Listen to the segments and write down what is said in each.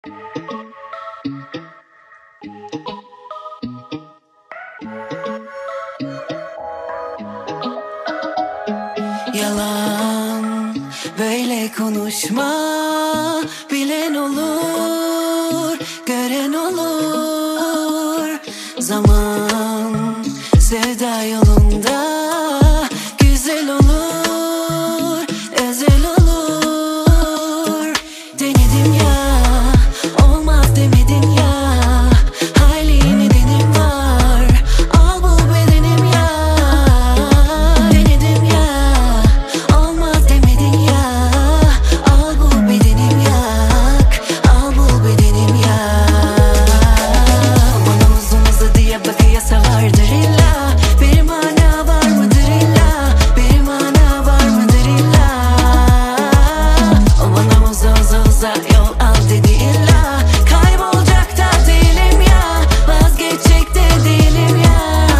Yalan böyle konuşma, bilen olur, gören olur. Zaman sevda yolunda güzel olur, özel olur. Denedim ya, olmaz demedin ya. Hayli nedenim var, al bu bedenim ya. Denedim ya, olmaz demedin ya. Al bu bedenim yak, al bu bedenim ya. Bana uzun uzadı diye bakıyasa vardır illa. Bir mana var mıdır illa, bir mana var mıdır illa. O bana uza yol al dedi illa. Kaybolacak da değilim ya, vazgeçecek de değilim ya.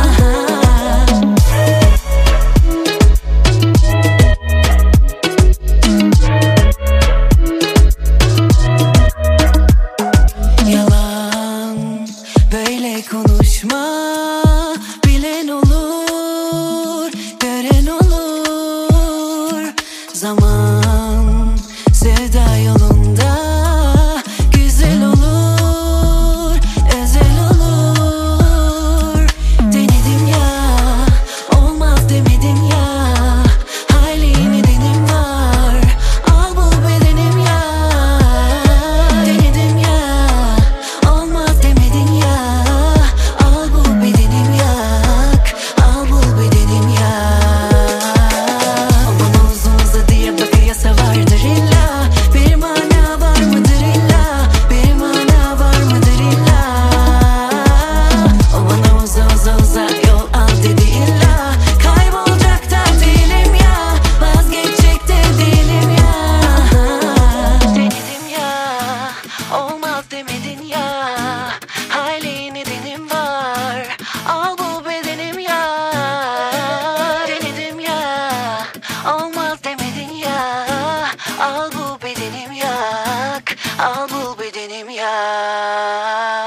Yalan böyle konuşma, bilen olur, gören olur. Zaman sevda yolunda güzel olur, özel olur. Denedim ya, olmaz demedin ya. Hayli nedenim var, al bu bedenim ya. Denedim ya, olmaz demedin ya. Al bu bedenim yak, al bu bedenim ya. Bana uzun uzadı diye bakıyasa vardır illa. Bir mana var mıdır illa, bir mana var mıdır illa. O bana uza yol al dedi illa. Kaybolacak da değilim ya, vazgeçecek de değilim ya. Denedim ya, olmaz demedin ya. Hayli nedenim var, al bu bedenim ya. Denedim ya, olmaz demedin ya. Al bu bedenim yak, al bu bedenim ya.